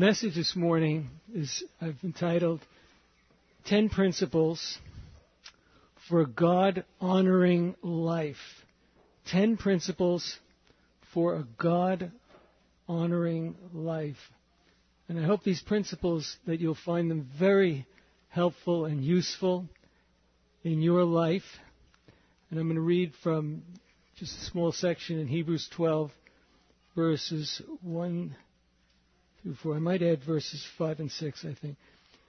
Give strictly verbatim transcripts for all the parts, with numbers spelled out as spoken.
message this morning is, I've entitled, Ten Principles for a God-Honoring Life. Ten Principles for a God-Honoring Life. And I hope these principles, that you'll find them very helpful and useful in your life. And I'm going to read from just a small section in Hebrews twelve, verses one through four. I might add verses five and six, I think.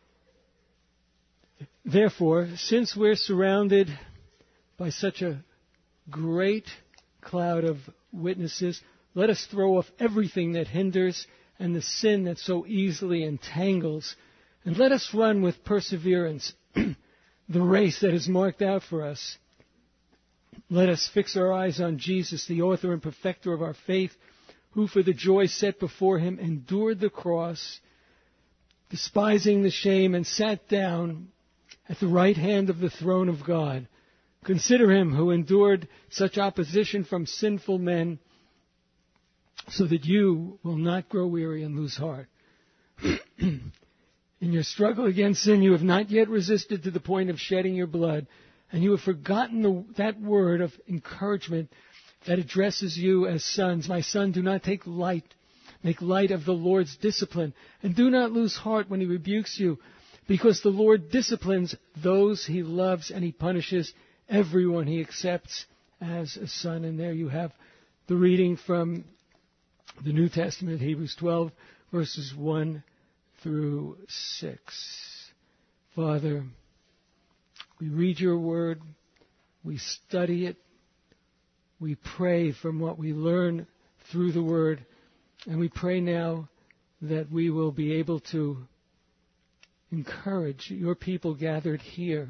Therefore, since we're surrounded by such a great cloud of witnesses, let us throw off everything that hinders and the sin that so easily entangles, and let us run with perseverance the race that is marked out for us. Let us fix our eyes on Jesus, the author and perfecter of our faith, who for the joy set before him endured the cross, despising the shame, and sat down at the right hand of the throne of God. Consider him who endured such opposition from sinful men, so that you will not grow weary and lose heart. In your struggle against sin, you have not yet resisted to the point of shedding your blood, and you have forgotten the, that word of encouragement that addresses you as sons. My son, do not take light, make light of the Lord's discipline, and do not lose heart when he rebukes you, because the Lord disciplines those he loves, and he punishes everyone he accepts as a son. And there you have the reading from the New Testament, Hebrews twelve, verses one through six. Father, we read your word, we study it, we pray from what we learn through the word, and we pray now that we will be able to encourage your people gathered here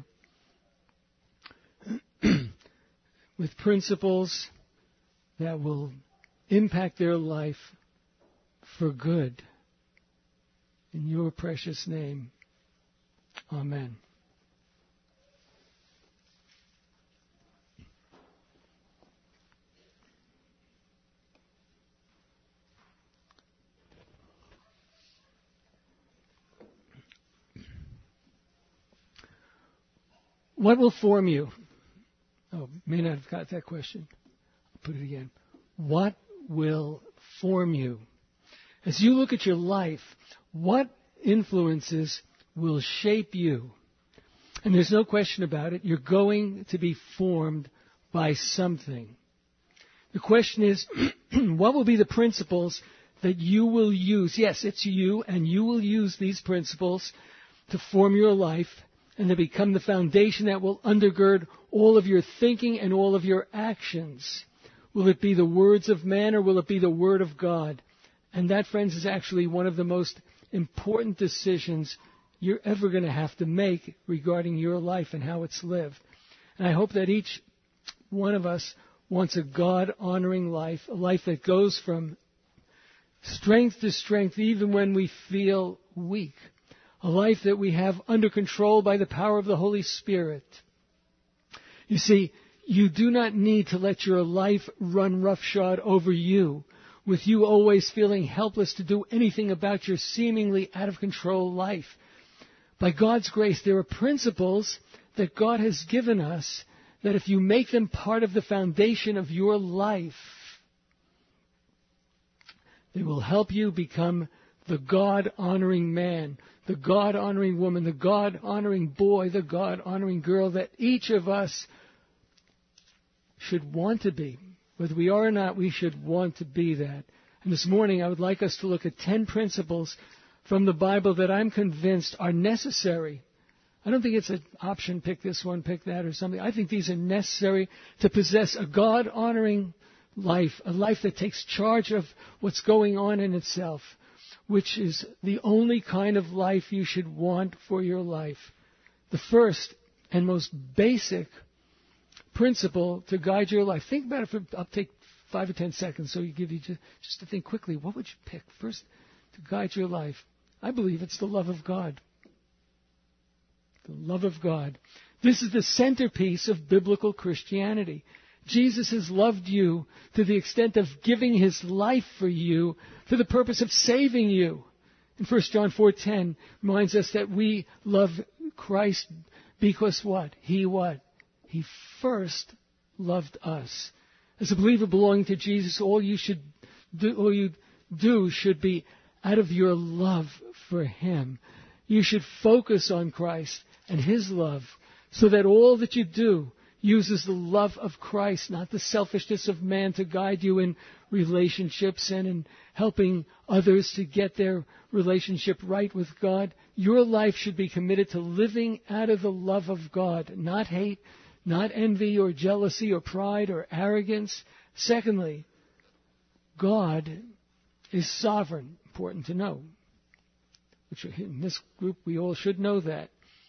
with principles that will impact their life for good. In your precious name, amen. What will form you? Oh, may not have got that question. I'll put it again. What will form you? As you look at your life, what influences will shape you? And there's no question about it. You're going to be formed by something. The question is, what will be the principles that you will use? Yes, it's you, and you will use these principles to form your life and to become the foundation that will undergird all of your thinking and all of your actions. Will it be the words of man, or will it be the word of God? And that, friends, is actually one of the most important decisions you're ever going to have to make regarding your life and how it's lived. And I hope that each one of us wants a God-honoring life, a life that goes from strength to strength even when we feel weak, a life that we have under control by the power of the Holy Spirit. You see, you do not need to let your life run roughshod over you, with you always feeling helpless to do anything about your seemingly out-of-control life. By God's grace, there are principles that God has given us that if you make them part of the foundation of your life, they will help you become the God-honoring man, the God-honoring woman, the God-honoring boy, the God-honoring girl that each of us should want to be. Whether we are or not, we should want to be that. And this morning, I would like us to look at ten principles from the Bible that I'm convinced are necessary. I don't think it's an option, pick this one, pick that, or something. I think these are necessary to possess a God-honoring life, a life that takes charge of what's going on in itself, which is the only kind of life you should want for your life. The first and most basic principle to guide your life. Think about it for, I'll take five or ten seconds so you give you just, just to think quickly. What would you pick first to guide your life? I believe it's the love of God. The love of God. This is the centerpiece of biblical Christianity. Jesus has loved you to the extent of giving his life for you for the purpose of saving you. In First John four ten reminds us that we love Christ because what? He what? He first loved us. As a believer belonging to Jesus, all you should do, all you do should be out of your love for Him. You should focus on Christ and His love so that all that you do uses the love of Christ, not the selfishness of man, to guide you in relationships and in helping others to get their relationship right with God. Your life should be committed to living out of the love of God, not hate, not envy or jealousy or pride or arrogance. Secondly, God is sovereign. Important to know. Which in this group we all should know that.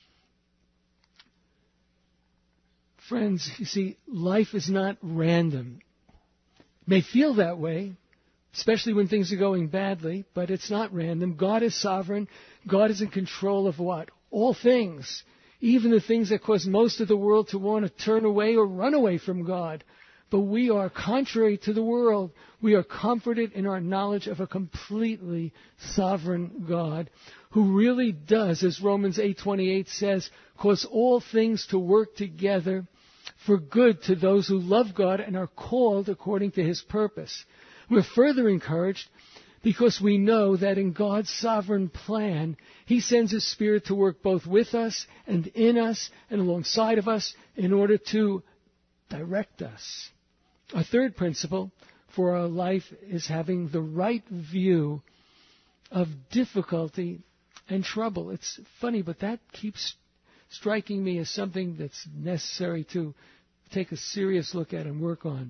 Friends, you see, life is not random. It may feel that way, especially when things are going badly, but it's not random. God is sovereign. God is in control of what? All things. Even the things that cause most of the world to want to turn away or run away from God. But we are contrary to the world. We are comforted in our knowledge of a completely sovereign God who really does, as Romans eight twenty-eight says, cause all things to work together for good to those who love God and are called according to His purpose. We're further encouraged because we know that in God's sovereign plan, He sends His Spirit to work both with us and in us and alongside of us in order to direct us. A third principle for our life is having the right view of difficulty and trouble. It's funny, but that keeps striking me as something that's necessary to take a serious look at and work on.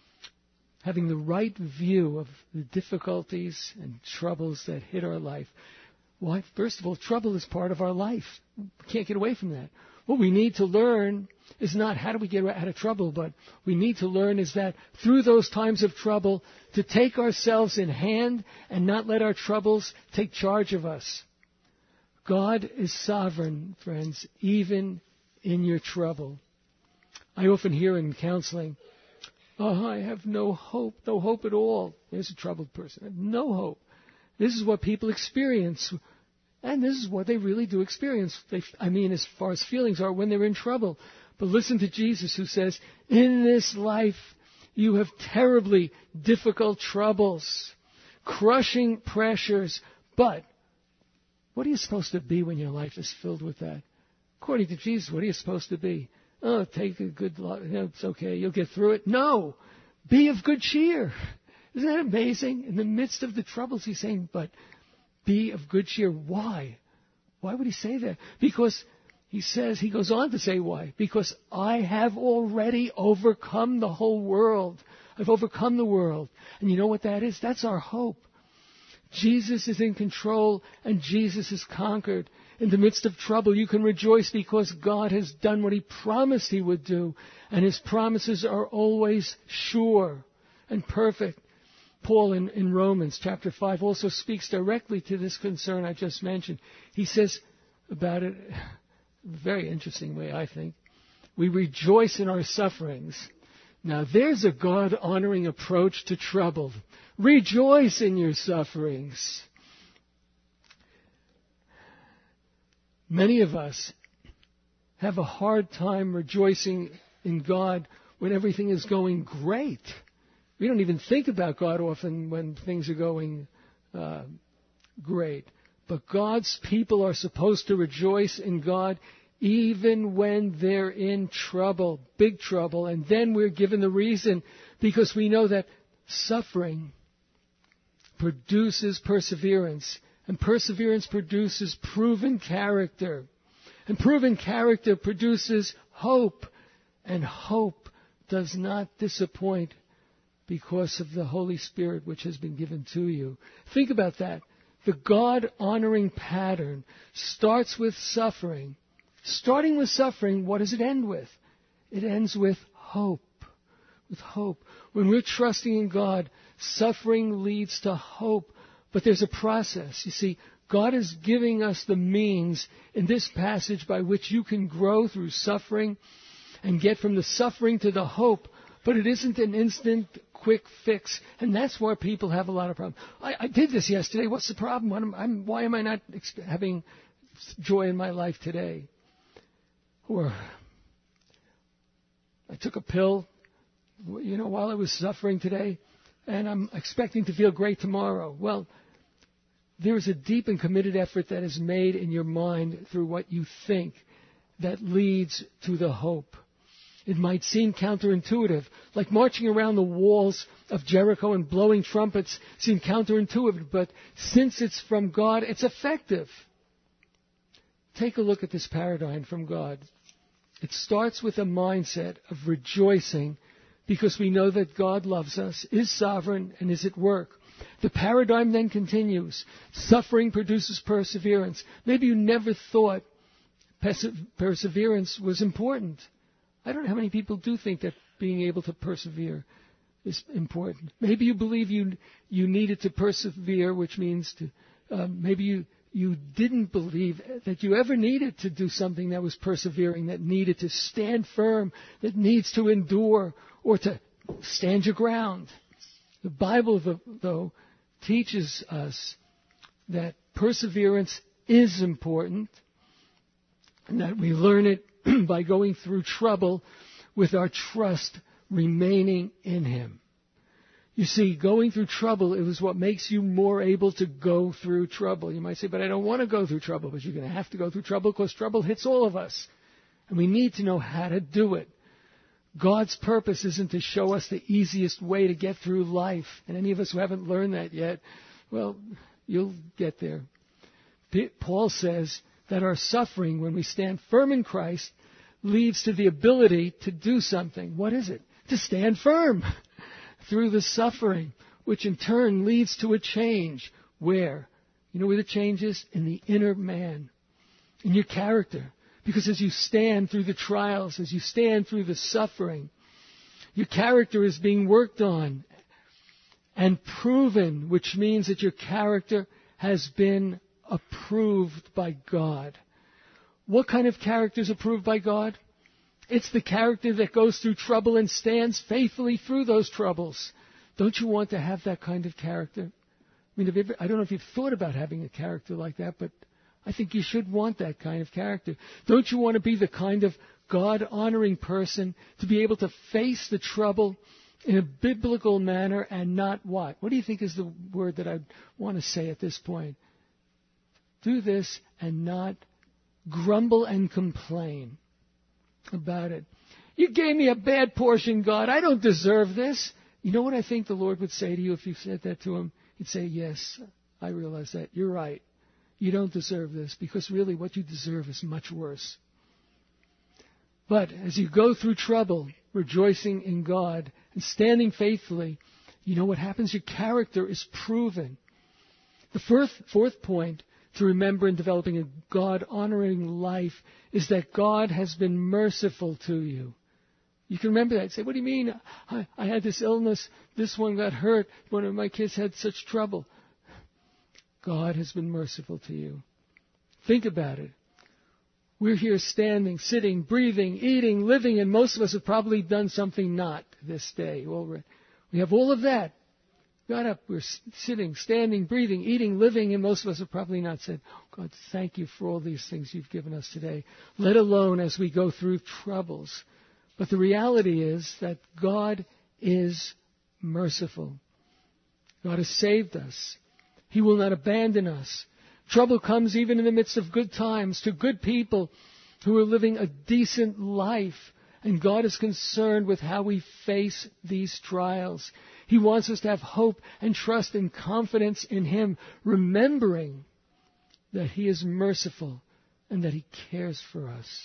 Having the right view of the difficulties and troubles that hit our life. Why? First of all, trouble is part of our life. We can't get away from that. What we need to learn is not how do we get out of trouble, but we need to learn is that through those times of trouble, to take ourselves in hand and not let our troubles take charge of us. God is sovereign, friends, even in your trouble. I often hear in counseling, oh, I have no hope, no hope at all. There's a troubled person. I have no hope. This is what people experience. And this is what they really do experience. They, I mean, as far as feelings are when they're in trouble. But listen to Jesus who says, in this life you have terribly difficult troubles, crushing pressures. But what are you supposed to be when your life is filled with that? According to Jesus, what are you supposed to be? Oh, take a good lot. You know, it's okay. You'll get through it. No. Be of good cheer. Isn't that amazing? In the midst of the troubles, He's saying, but be of good cheer. Why? Why would He say that? Because He says, He goes on to say why. Because I have already overcome the whole world. I've overcome the world. And you know what that is? That's our hope. Jesus is in control and Jesus has conquered. In the midst of trouble, you can rejoice because God has done what He promised He would do. And His promises are always sure and perfect. Paul in, in Romans chapter five also speaks directly to this concern I just mentioned. He says about it, a very interesting way, I think. We rejoice in our sufferings. Now there's a God-honoring approach to trouble. Rejoice in your sufferings. Many of us have a hard time rejoicing in God when everything is going great. We don't even think about God often when things are going uh, great. But God's people are supposed to rejoice in God even when they're in trouble, big trouble. And then we're given the reason because we know that suffering produces perseverance. And perseverance produces proven character. And proven character produces hope. And hope does not disappoint because of the Holy Spirit which has been given to you. Think about that. The God-honoring pattern starts with suffering. Starting with suffering, what does it end with? It ends with hope. With hope. When we're trusting in God, suffering leads to hope. But there's a process. You see, God is giving us the means in this passage by which you can grow through suffering and get from the suffering to the hope. But it isn't an instant, quick fix. And that's why people have a lot of problems. I, I did this yesterday. What's the problem? What am, I'm, why am I not ex- having joy in my life today? Or I took a pill, you know, while I was suffering today, and I'm expecting to feel great tomorrow. Well, there is a deep and committed effort that is made in your mind through what you think that leads to the hope. It might seem counterintuitive, like marching around the walls of Jericho and blowing trumpets seem counterintuitive, but since it's from God, it's effective. Take a look at this paradigm from God. It starts with a mindset of rejoicing because we know that God loves us, is sovereign, and is at work. The paradigm then continues. Suffering produces perseverance. Maybe you never thought perse- perseverance was important. I don't know how many people do think that being able to persevere is important. Maybe you believe you you needed to persevere, which means to um, maybe you you didn't believe that you ever needed to do something that was persevering, that needed to stand firm, that needs to endure or to stand your ground. The Bible, though, teaches us that perseverance is important and that we learn it by going through trouble with our trust remaining in Him. You see, going through trouble is what makes you more able to go through trouble. You might say, but I don't want to go through trouble. But you're going to have to go through trouble because trouble hits all of us. And we need to know how to do it. God's purpose isn't to show us the easiest way to get through life. And any of us who haven't learned that yet, well, you'll get there. Paul says that our suffering, when we stand firm in Christ, leads to the ability to do something. What is it? To stand firm through the suffering, which in turn leads to a change. Where? You know where the change is? In the inner man, in your character. Because as you stand through the trials, as you stand through the suffering, your character is being worked on and proven, which means that your character has been approved by God. What kind of character is approved by God? It's the character that goes through trouble and stands faithfully through those troubles. Don't you want to have that kind of character? I mean, have you ever, I don't know if you've thought about having a character like that, but I think you should want that kind of character. Don't you want to be the kind of God-honoring person to be able to face the trouble in a biblical manner and not what? What do you think is the word that I want to say at this point? Do this and not grumble and complain about it. You gave me a bad portion, God. I don't deserve this. You know what I think the Lord would say to you if you said that to Him? He'd say, yes, I realize that. You're right. You don't deserve this, because really what you deserve is much worse. But as you go through trouble, rejoicing in God and standing faithfully, you know what happens? Your character is proven. The fourth, fourth point to remember in developing a God-honoring life is that God has been merciful to you. You can remember that. Say, what do you mean? I, I had this illness. This one got hurt. One of my kids had such trouble. God has been merciful to you. Think about it. We're here standing, sitting, breathing, eating, living, and most of us have probably done something not this day. Well, we have all of that. Got up, we're sitting, standing, breathing, eating, living, and most of us have probably not said, oh, God, thank you for all these things you've given us today, let alone as we go through troubles. But the reality is that God is merciful. God has saved us. He will not abandon us. Trouble comes even in the midst of good times to good people who are living a decent life. And God is concerned with how we face these trials. He wants us to have hope and trust and confidence in Him, remembering that He is merciful and that He cares for us.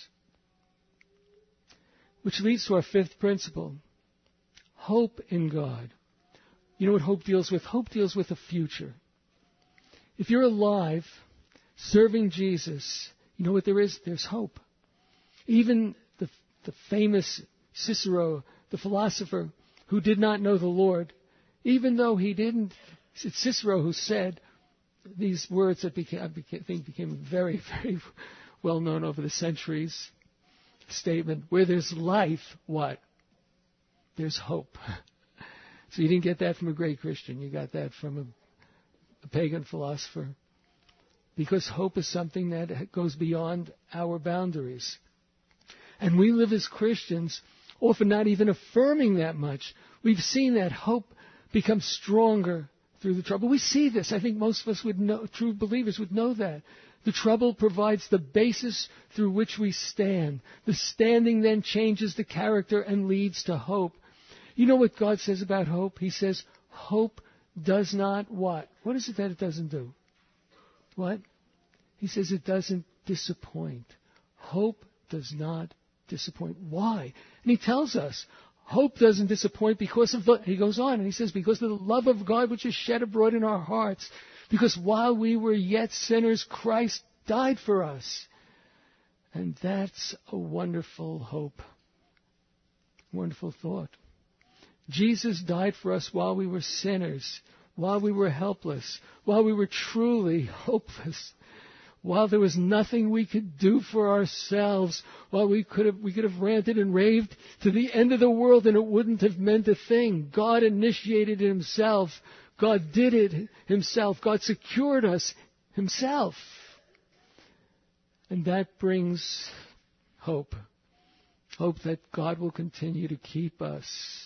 Which leads to our fifth principle, hope in God. You know what hope deals with? Hope deals with the future. If you're alive, serving Jesus, you know what there is? There's hope. Even the, the famous Cicero, the philosopher who did not know the Lord, even though he didn't, it's Cicero who said these words that became, I think became very, very well known over the centuries. Statement, where there's life, what? There's hope. So you didn't get that from a great Christian. You got that from a, a pagan philosopher. Because hope is something that goes beyond our boundaries. And we live as Christians, often not even affirming that much. We've seen that hope become stronger through the trouble. We see this. I think most of us would know, true believers would know that. The trouble provides the basis through which we stand. The standing then changes the character and leads to hope. You know what God says about hope? He says, hope does not what? What is it that it doesn't do? What? He says it doesn't disappoint. Hope does not disappoint. Why? And he tells us, hope doesn't disappoint because of the, he goes on and he says, because of the love of God which is shed abroad in our hearts. Because while we were yet sinners, Christ died for us. And that's a wonderful hope. Wonderful thought. Jesus died for us while we were sinners, while we were helpless, while we were truly hopeless, while there was nothing we could do for ourselves, while we could have, we could have ranted and raved to the end of the world and it wouldn't have meant a thing. God initiated it himself. God did it himself. God secured us himself. And that brings hope. Hope that God will continue to keep us.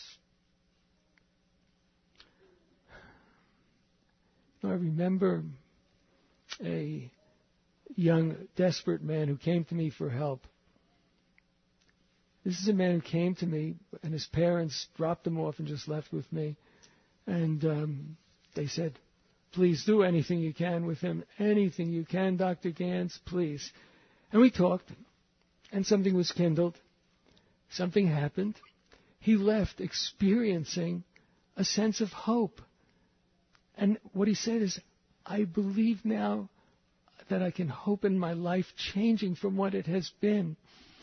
I remember a young, desperate man who came to me for help. This is a man who came to me, and his parents dropped him off and just left with me. And um, they said, please do anything you can with him. Anything you can, Doctor Gans, please. And we talked, and something was kindled. Something happened. He left experiencing a sense of hope. And what he said is, I believe now that I can hope in my life changing from what it has been.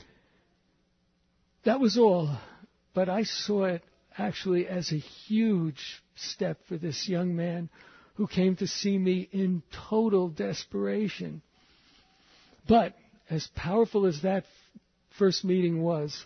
That was all. But I saw it actually as a huge step for this young man who came to see me in total desperation. But as powerful as that first meeting was,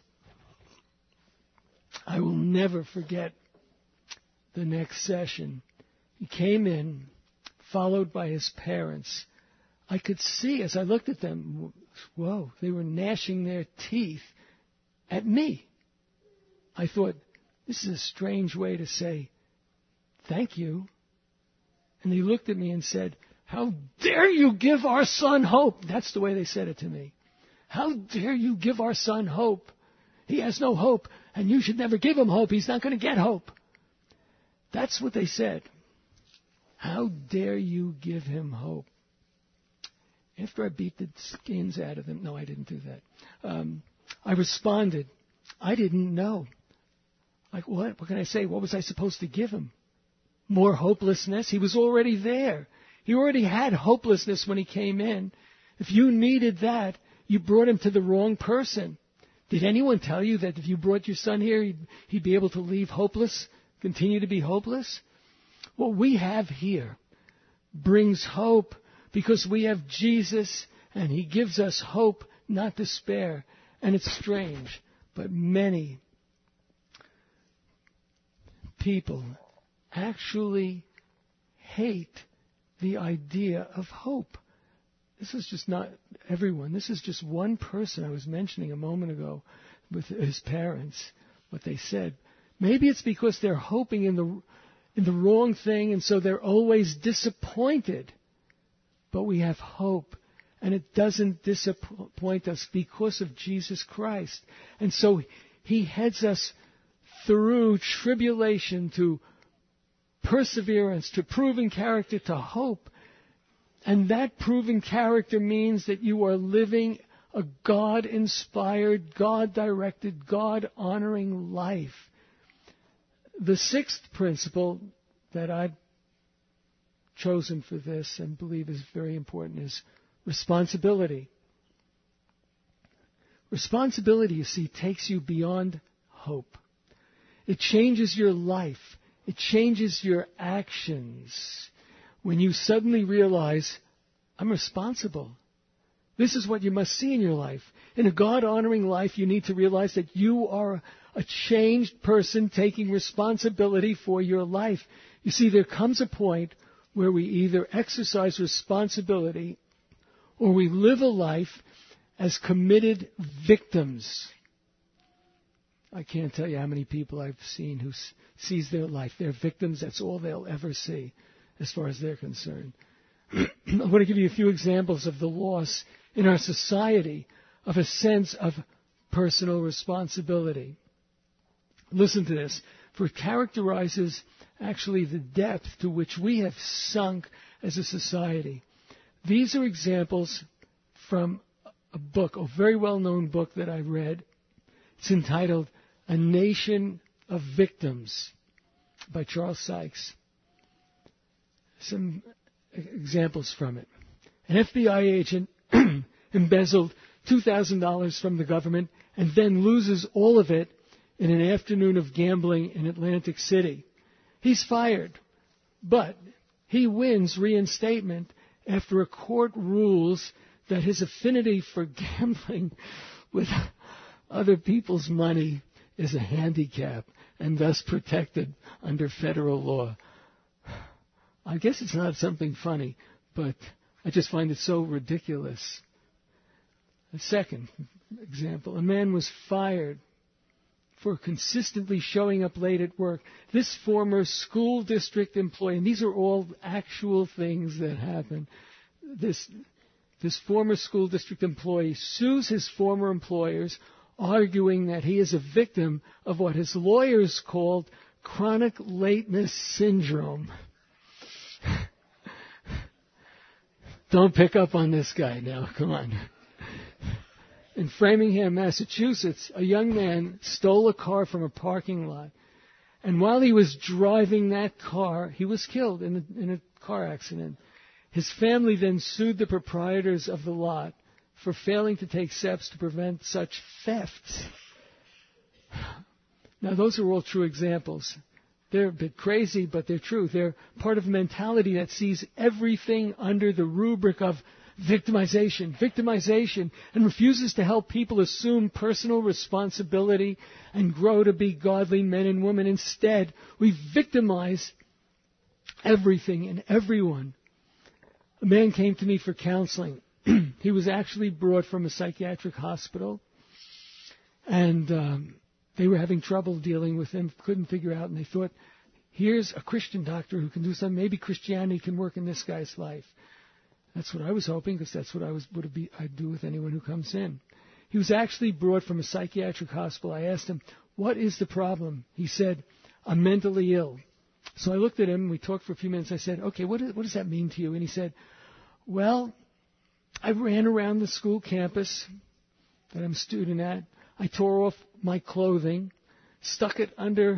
I will never forget the next session. He came in, followed by his parents. I could see as I looked at them, whoa, they were gnashing their teeth at me. I thought, this is a strange way to say thank you. And they looked at me and said, how dare you give our son hope? That's the way they said it to me. How dare you give our son hope? He has no hope, and you should never give him hope. He's not going to get hope. That's what they said. How dare you give him hope? After I beat the skins out of them, no, I didn't do that. Um, I responded, I didn't know. Like, what? What can I say? What was I supposed to give him? More hopelessness? He was already there. He already had hopelessness when he came in. If you needed that, you brought him to the wrong person. Did anyone tell you that if you brought your son here, he'd, he'd be able to leave hopeless, continue to be hopeless? What we have here brings hope because we have Jesus and he gives us hope, not despair. And it's strange, but many people actually hate the idea of hope. This is just not everyone. This is just one person I was mentioning a moment ago with his parents, what they said. Maybe it's because they're hoping in the in the wrong thing, and so they're always disappointed. But we have hope, and it doesn't disappoint us because of Jesus Christ. And so he heads us through tribulation to perseverance, to proven character, to hope. And that proven character means that you are living a God-inspired, God-directed, God-honoring life. The sixth principle that I've chosen for this and believe is very important is responsibility. Responsibility, you see, takes you beyond hope. It changes your life. It changes your actions when you suddenly realize, I'm responsible. This is what you must see in your life. In a God-honoring life, you need to realize that you are a changed person taking responsibility for your life. You see, there comes a point where we either exercise responsibility or we live a life as committed victims. I can't tell you how many people I've seen who s- sees their life. They're victims. That's all they'll ever see as far as they're concerned. I want to give you a few examples of the loss in our society of a sense of personal responsibility. Listen to this, for it characterizes actually the depth to which we have sunk as a society. These are examples from a book, a very well-known book that I read. It's entitled A Nation of Victims by Charles Sykes. Some examples from it. An F B I agent embezzled two thousand dollars from the government and then loses all of it in an afternoon of gambling in Atlantic City. He's fired, but he wins reinstatement after a court rules that his affinity for gambling with other people's money is a handicap and thus protected under federal law. I guess it's not something funny, but I just find it so ridiculous. A second example, a man was fired for consistently showing up late at work. This former school district employee, and these are all actual things that happen, this, this former school district employee sues his former employers, arguing that he is a victim of what his lawyers called chronic lateness syndrome. Don't pick up on this guy now, come on. In Framingham, Massachusetts, a young man stole a car from a parking lot. And while he was driving that car, he was killed in a, in a car accident. His family then sued the proprietors of the lot for failing to take steps to prevent such thefts. Now, those are all true examples. They're a bit crazy, but they're true. They're part of a mentality that sees everything under the rubric of victimization, victimization, and refuses to help people assume personal responsibility and grow to be godly men and women. Instead, we victimize everything and everyone. A man came to me for counseling. He was actually brought from a psychiatric hospital, and um, they were having trouble dealing with him, couldn't figure out, and they thought, here's a Christian doctor who can do something. Maybe Christianity can work in this guy's life. That's what I was hoping, because that's what I was would be I'd do with anyone who comes in. He was actually brought from a psychiatric hospital. I asked him, what is the problem? He said, I'm mentally ill. So I looked at him, we talked for a few minutes. I said, okay, what, is, what does that mean to you? And he said, well, I ran around the school campus that I'm a student at. I tore off my clothing, stuck it under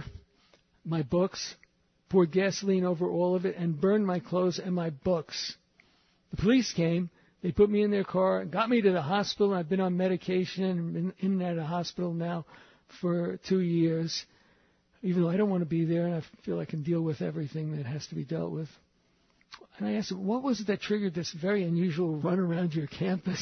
my books, poured gasoline over all of it, and burned my clothes and my books. The police came. They put me in their car, got me to the hospital. I've been on medication and been in and out of the hospital now for two years, even though I don't want to be there and I feel I can deal with everything that has to be dealt with. And I asked him, what was it that triggered this very unusual run around your campus?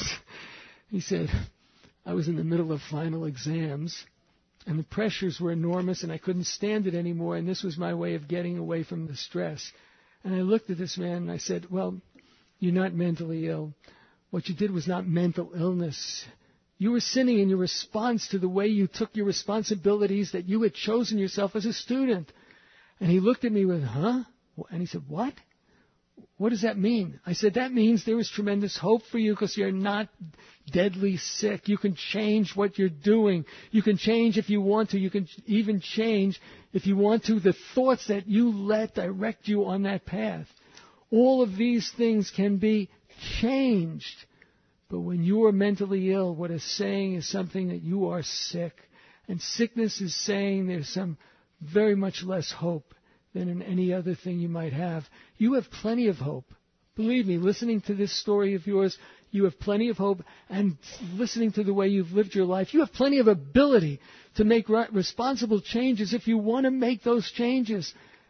He said, I was in the middle of final exams, and the pressures were enormous, and I couldn't stand it anymore, and this was my way of getting away from the stress. And I looked at this man, and I said, well, you're not mentally ill. What you did was not mental illness. You were sinning in your response to the way you took your responsibilities that you had chosen yourself as a student. And he looked at me with, huh? And he said, what? What does that mean? I said, that means there is tremendous hope for you because you're not deadly sick. You can change what you're doing. You can change if you want to. You can even change, if you want to, the thoughts that you let direct you on that path. All of these things can be changed. But when you are mentally ill, what it's saying is something that you are sick. And sickness is saying there's some very much less hope than in any other thing you might have. You have plenty of hope. Believe me, listening to this story of yours, you have plenty of hope. And listening to the way you've lived your life, you have plenty of ability to make responsible changes if you want to make those changes.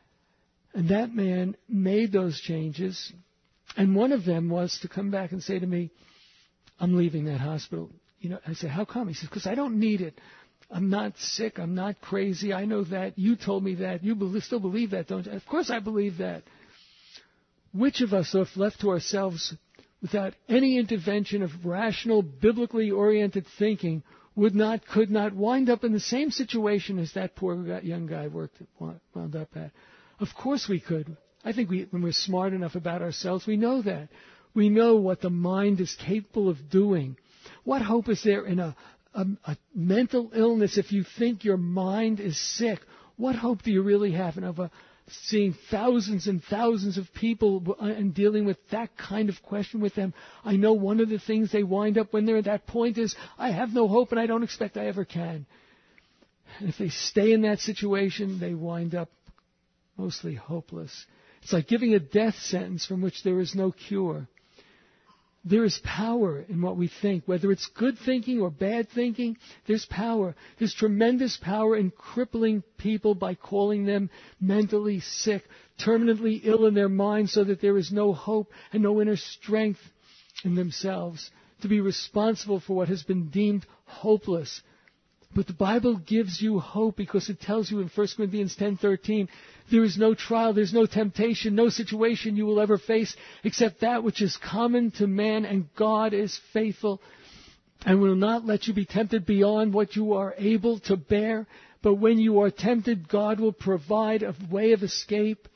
And that man made those changes. And one of them was to come back and say to me, I'm leaving that hospital. You know, I said, how come? He says, because I don't need it. I'm not sick. I'm not crazy. I know that. You told me that. You believe, still believe that, don't you? Of course I believe that. Which of us, if left to ourselves without any intervention of rational, biblically oriented thinking, would not, could not wind up in the same situation as that poor young guy worked, wound up at? Of course we could. I think we, when we're smart enough about ourselves, we know that. We know what the mind is capable of doing. What hope is there in a, a, a mental illness if you think your mind is sick? What hope do you really have in of a, seeing thousands and thousands of people and dealing with that kind of question with them? I know one of the things they wind up when they're at that point is, I have no hope and I don't expect I ever can. And if they stay in that situation, they wind up mostly hopeless. It's like giving a death sentence from which there is no cure. There is power in what we think. Whether it's good thinking or bad thinking, there's power. There's tremendous power in crippling people by calling them mentally sick, terminally ill in their minds so that there is no hope and no inner strength in themselves to be responsible for what has been deemed hopeless. But the Bible gives you hope because it tells you in First Corinthians ten thirteen, there is no trial, there's no temptation, no situation you will ever face except that which is common to man, and God is faithful and will not let you be tempted beyond what you are able to bear. But when you are tempted, God will provide a way of escape.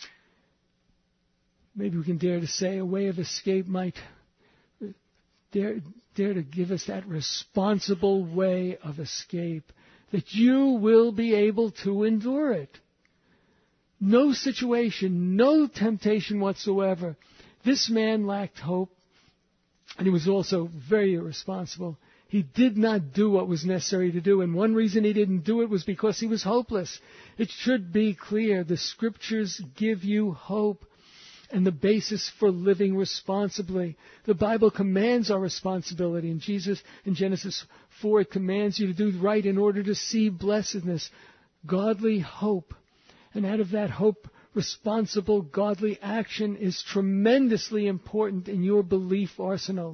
Maybe we can dare to say a way of escape might Dare, dare to give us that responsible way of escape, that you will be able to endure it. No situation, no temptation whatsoever. This man lacked hope, and he was also very irresponsible. He did not do what was necessary to do, and one reason he didn't do it was because he was hopeless. It should be clear, the Scriptures give you hope and the basis for living responsibly. The Bible commands our responsibility. In Jesus, in Genesis four, it commands you to do right in order to see blessedness, godly hope. And out of that hope, responsible, godly action is tremendously important in your belief arsenal.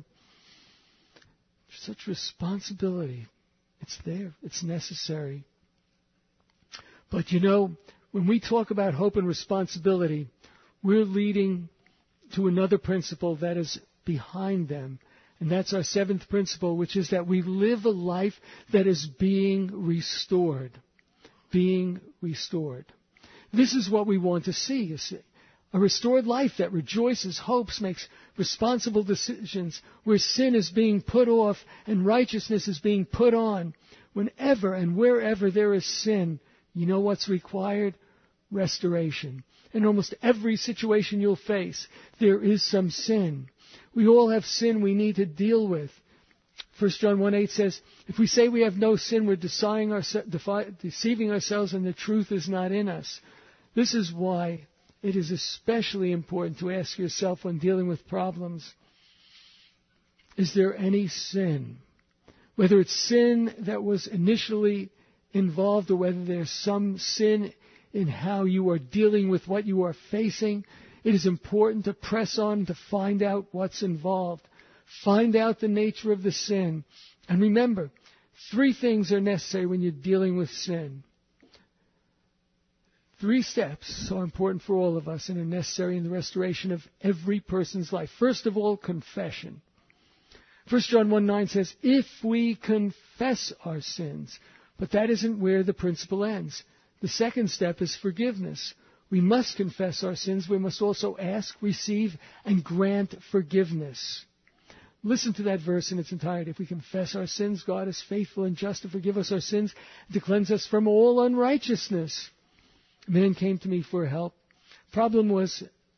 Such responsibility. It's there. It's necessary. But you know, when we talk about hope and responsibility, we're leading to another principle that is behind them. And that's our seventh principle, which is that we live a life that is being restored. Being restored. This is what we want to see, you see. A restored life that rejoices, hopes, makes responsible decisions, where sin is being put off and righteousness is being put on. Whenever and wherever there is sin, you know what's required? Restoration. In almost every situation you'll face, there is some sin. We all have sin we need to deal with. First John one eight says, if we say we have no sin, we're deceiving ourselves and the truth is not in us. This is why it is especially important to ask yourself when dealing with problems, is there any sin? Whether it's sin that was initially involved or whether there's some sin in how you are dealing with what you are facing, it is important to press on to find out what's involved. Find out the nature of the sin. And remember, three things are necessary when you're dealing with sin. Three steps are important for all of us and are necessary in the restoration of every person's life. First of all, confession. First John one nine says, if we confess our sins. But that isn't where the principle ends. The second step is forgiveness. We must confess our sins. We must also ask, receive, and grant forgiveness. Listen to that verse in its entirety. If we confess our sins, God is faithful and just to forgive us our sins and to cleanse us from all unrighteousness. A man came to me for help. Problem was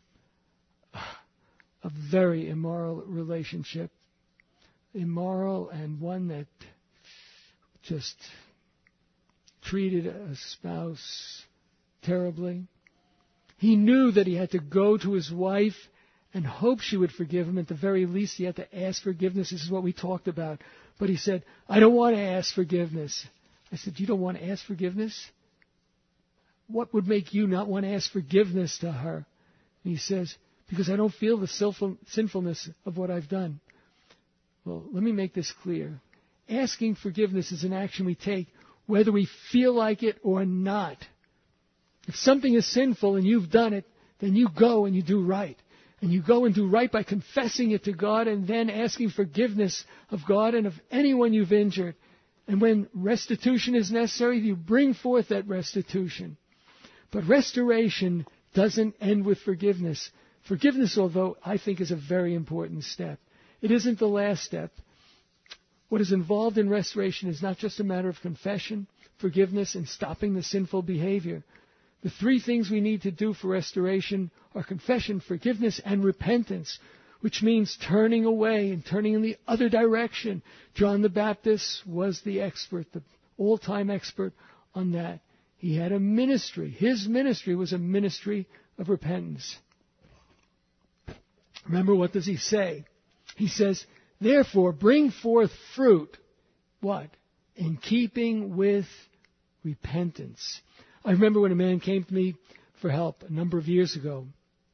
a very immoral relationship. Immoral and one that just treated a spouse terribly. He knew that he had to go to his wife and hope she would forgive him. At the very least, he had to ask forgiveness. This is what we talked about. But he said, I don't want to ask forgiveness. I said, you don't want to ask forgiveness? What would make you not want to ask forgiveness to her? And he says, because I don't feel the sinfulness of what I've done. Well, let me make this clear. Asking forgiveness is an action we take whether we feel like it or not. If something is sinful and you've done it, then you go and you do right. And you go and do right by confessing it to God and then asking forgiveness of God and of anyone you've injured. And when restitution is necessary, you bring forth that restitution. But restoration doesn't end with forgiveness. Forgiveness, although I think is a very important step, it isn't the last step. What is involved in restoration is not just a matter of confession, forgiveness, and stopping the sinful behavior. The three things we need to do for restoration are confession, forgiveness, and repentance, which means turning away and turning in the other direction. John the Baptist was the expert, the all-time expert on that. He had a ministry. His ministry was a ministry of repentance. Remember, what does he say? He says, therefore, bring forth fruit. What? In keeping with repentance. I remember when a man came to me for help a number of years ago.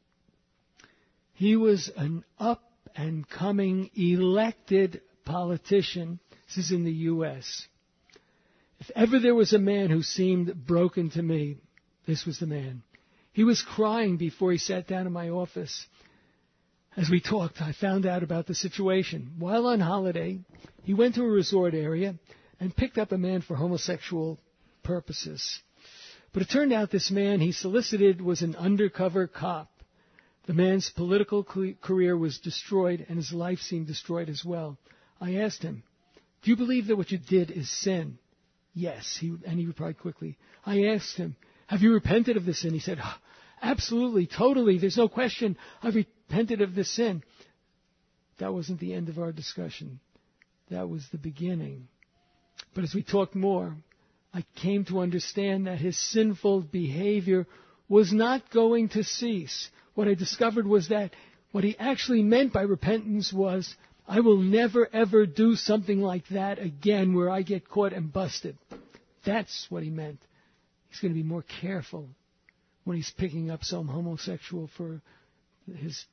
He was an up-and-coming elected politician. This is in the U S If ever there was a man who seemed broken to me, this was the man. He was crying before he sat down in my office. As we talked, I found out about the situation. While on holiday, he went to a resort area and picked up a man for homosexual purposes. But it turned out this man he solicited was an undercover cop. The man's political career was destroyed, and his life seemed destroyed as well. I asked him, do you believe that what you did is sin? Yes, he, and he replied quickly. I asked him, have you repented of the sin? He said, oh, absolutely, totally, there's no question. I've repented of the sin. That wasn't the end of our discussion. That was the beginning. But as we talked more, I came to understand that his sinful behavior was not going to cease. What I discovered was that what he actually meant by repentance was, I will never ever do something like that again where I get caught and busted. That's what he meant. He's going to be more careful when he's picking up some homosexual for his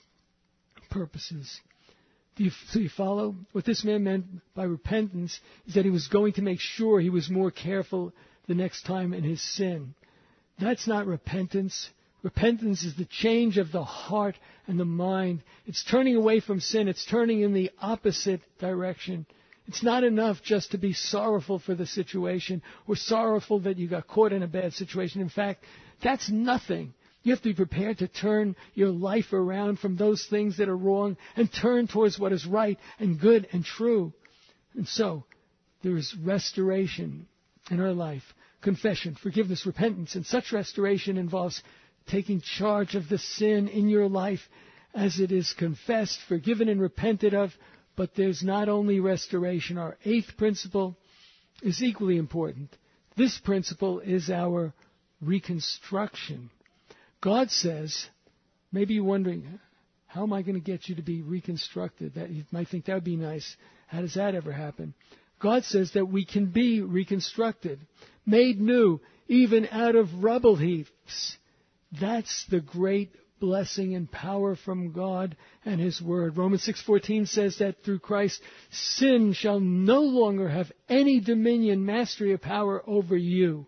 purposes. Do you, do you follow? What this man meant by repentance is that he was going to make sure he was more careful the next time in his sin. That's not repentance. Repentance is the change of the heart and the mind. It's turning away from sin. It's turning in the opposite direction. It's not enough just to be sorrowful for the situation or sorrowful that you got caught in a bad situation. In fact, that's nothing. You have to be prepared to turn your life around from those things that are wrong and turn towards what is right and good and true. And so, there is restoration in our life. Confession, forgiveness, repentance. And such restoration involves taking charge of the sin in your life as it is confessed, forgiven, and repented of. But there's not only restoration. Our eighth principle is equally important. This principle is our reconstruction. God says, maybe you're wondering, how am I going to get you to be reconstructed? That you might think that would be nice. How does that ever happen? God says that we can be reconstructed, made new, even out of rubble heaps. That's the great blessing and power from God and His Word. Romans six fourteen says that through Christ, sin shall no longer have any dominion, mastery, or power over you.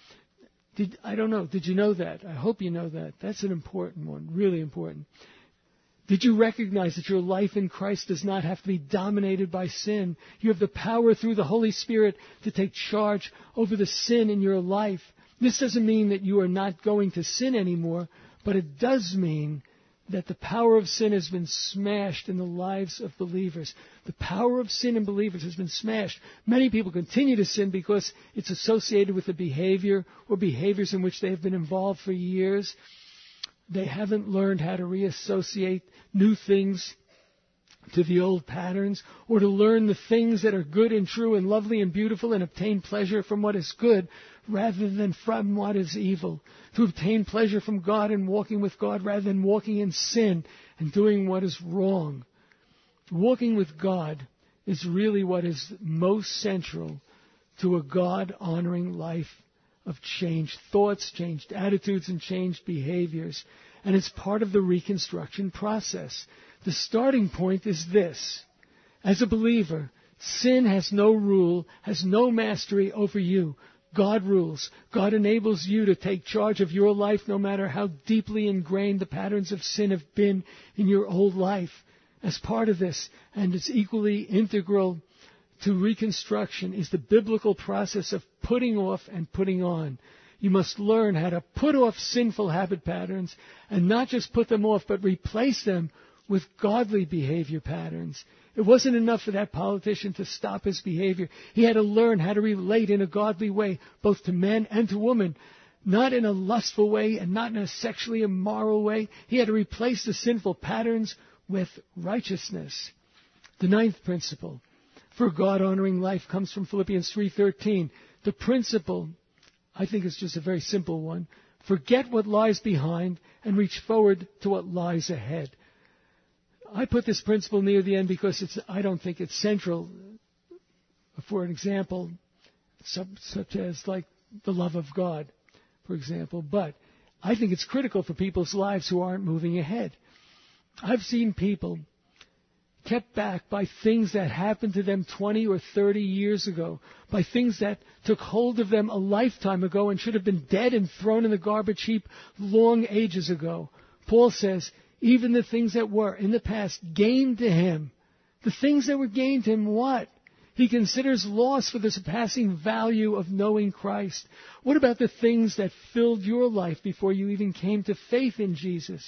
Did, I don't know. Did you know that? I hope you know that. That's an important one, really important. Did you recognize that your life in Christ does not have to be dominated by sin? You have the power through the Holy Spirit to take charge over the sin in your life. This doesn't mean that you are not going to sin anymore, but it does mean that the power of sin has been smashed in the lives of believers. The power of sin in believers has been smashed. Many people continue to sin because it's associated with a behavior or behaviors in which they have been involved for years. They haven't learned how to reassociate new things to the old patterns, or to learn the things that are good and true and lovely and beautiful and obtain pleasure from what is good rather than from what is evil. To obtain pleasure from God and walking with God rather than walking in sin and doing what is wrong. Walking with God is really what is most central to a God-honoring life of changed thoughts, changed attitudes, and changed behaviors. And it's part of the reconstruction process. The starting point is this. As a believer, Sin has no rule, has no mastery over you. God rules. God enables you to take charge of your life no matter how deeply ingrained the patterns of sin have been in your old life. As part of this, and it's equally integral to reconstruction, is the biblical process of putting off and putting on. You must learn how to put off sinful habit patterns and not just put them off, but replace them with godly behavior patterns. It wasn't enough for that politician to stop his behavior. He had to learn how to relate in a godly way, both to men and to women, not in a lustful way and not in a sexually immoral way. He had to replace the sinful patterns with righteousness. The ninth principle for God-honoring life comes from Philippians three thirteen. The principle, I think, is just a very simple one. Forget what lies behind and reach forward to what lies ahead. I put this principle near the end because it's, I don't think it's central. For an example, such as like the love of God, for example. But I think it's critical for people's lives who aren't moving ahead. I've seen people kept back by things that happened to them twenty or thirty years ago, by things that took hold of them a lifetime ago and should have been dead and thrown in the garbage heap long ages ago. Paul says, even the things that were in the past gained to him. The things that were gained to him, what? He considers loss for the surpassing value of knowing Christ. What about the things that filled your life before you even came to faith in Jesus?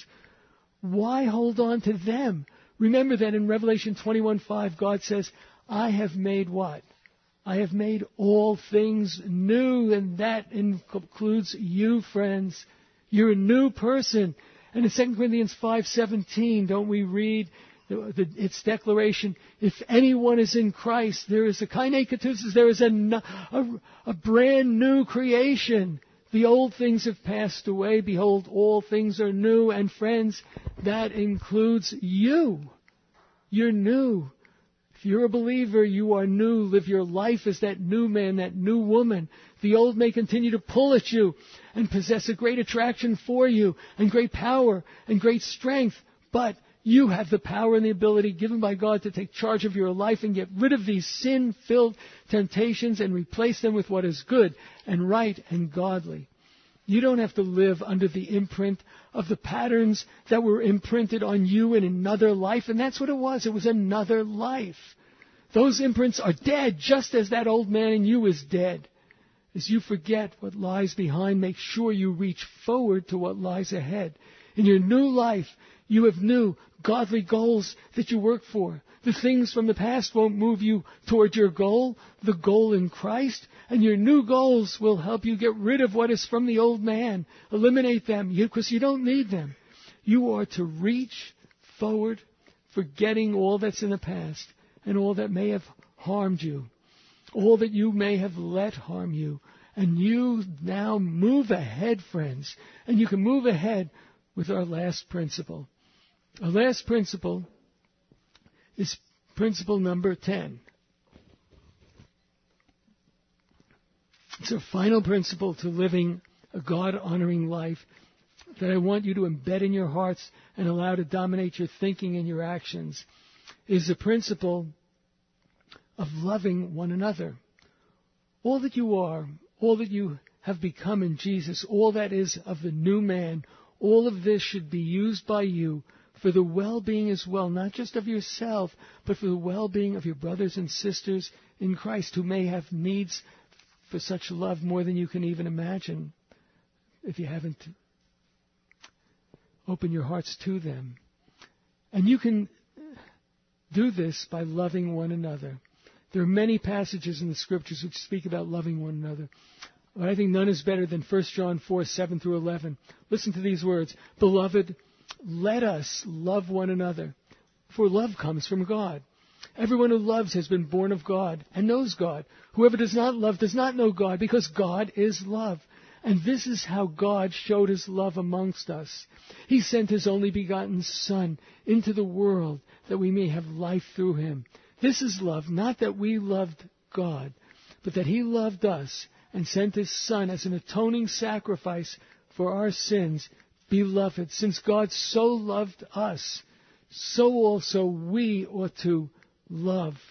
Why hold on to them? Remember that in Revelation twenty-one five, God says, I have made what? I have made all things new, and that includes you, friends. You're a new person. And in Second Corinthians five seventeen, don't we read the, the, its declaration, if anyone is in Christ, there is a kainekatusis, there is a, a, a brand new creation. The old things have passed away. Behold, all things are new. And friends, that includes you. You're new. If you're a believer, you are new. Live your life as that new man, that new woman. The old may continue to pull at you and possess a great attraction for you and great power and great strength. But you have the power and the ability given by God to take charge of your life and get rid of these sin-filled temptations and replace them with what is good and right and godly. You don't have to live under the imprint of the patterns that were imprinted on you in another life. And that's what it was. It was another life. Those imprints are dead, just as that old man in you is dead. As you forget what lies behind, make sure you reach forward to what lies ahead. In your new life, you have new godly goals that you work for. The things from the past won't move you toward your goal, the goal in Christ. And your new goals will help you get rid of what is from the old man. Eliminate them, because you don't need them. You are to reach forward, forgetting all that's in the past and all that may have harmed you, all that you may have let harm you. And you now move ahead, friends. And you can move ahead with our last principle. Our last principle is principle number ten. It's a final principle to living a God-honoring life that I want you to embed in your hearts and allow to dominate your thinking and your actions. Is the principle of loving one another. All that you are, all that you have become in Jesus, all that is of the new man, all of this should be used by you for the well-being as well, not just of yourself, but for the well-being of your brothers and sisters in Christ who may have needs for such love more than you can even imagine if you haven't opened your hearts to them. And you can do this by loving one another. There are many passages in the Scriptures which speak about loving one another. But I think none is better than First John four, seven through eleven. Listen to these words. Beloved, let us love one another, for love comes from God. Everyone who loves has been born of God and knows God. Whoever does not love does not know God, because God is love. And this is how God showed his love amongst us. He sent his only begotten Son into the world that we may have life through him. This is love, not that we loved God, but that he loved us and sent his Son as an atoning sacrifice for our sins. Beloved, since God so loved us, so also we ought to love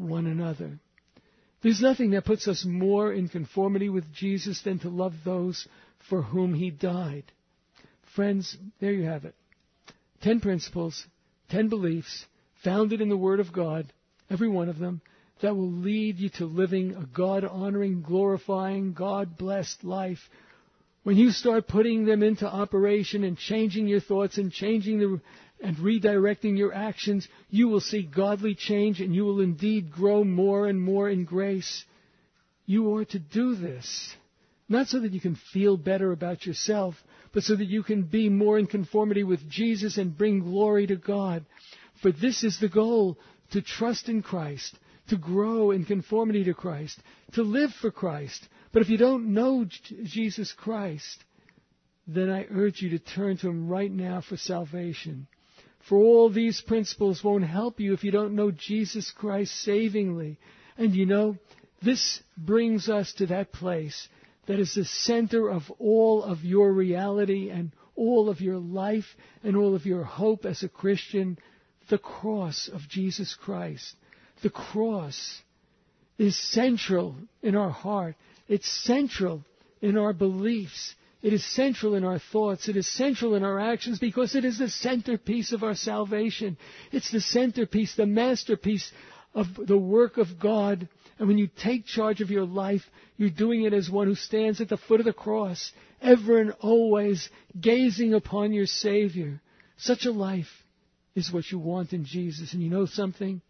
one another. There's nothing that puts us more in conformity with Jesus than to love those for whom he died. Friends, there you have it. Ten principles, ten beliefs, founded in the Word of God, every one of them, that will lead you to living a God-honoring, glorifying, God-blessed life. When you start putting them into operation and changing your thoughts and changing the, and redirecting your actions, you will see godly change and you will indeed grow more and more in grace. You are to do this, not so that you can feel better about yourself, but so that you can be more in conformity with Jesus and bring glory to God. For this is the goal, to trust in Christ, to grow in conformity to Christ, to live for Christ. But if you don't know J- Jesus Christ, then I urge you to turn to Him right now for salvation. For all these principles won't help you if you don't know Jesus Christ savingly. And you know, this brings us to that place that is the center of all of your reality and all of your life and all of your hope as a Christian, the cross of Jesus Christ. The cross is central in our heart. It's central in our beliefs. It is central in our thoughts. It is central in our actions because it is the centerpiece of our salvation. It's the centerpiece, the masterpiece of the work of God. And when you take charge of your life, you're doing it as one who stands at the foot of the cross, ever and always gazing upon your Savior. Such a life is what you want in Jesus. And you know something?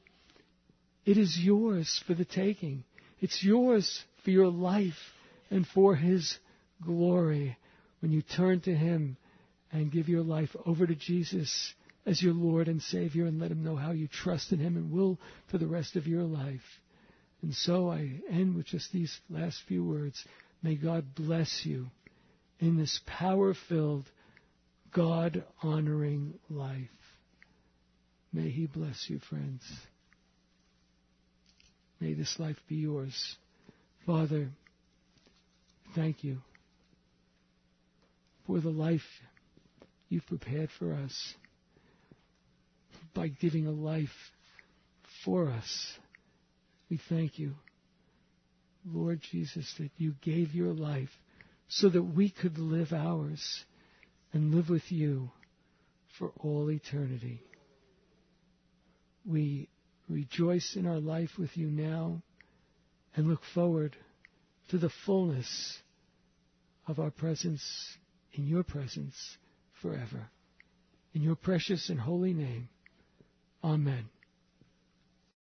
It is yours for the taking. It's yours for your life and for His glory when you turn to Him and give your life over to Jesus as your Lord and Savior and let Him know how you trust in Him and will for the rest of your life. And so I end with just these last few words. May God bless you in this power-filled, God-honoring life. May He bless you, friends. May this life be yours. Father, thank you for the life you've prepared for us by giving a life for us. We thank you, Lord Jesus, that you gave your life so that we could live ours and live with you for all eternity. We rejoice in our life with you now and look forward to the fullness of our presence in your presence forever. In your precious and holy name, amen.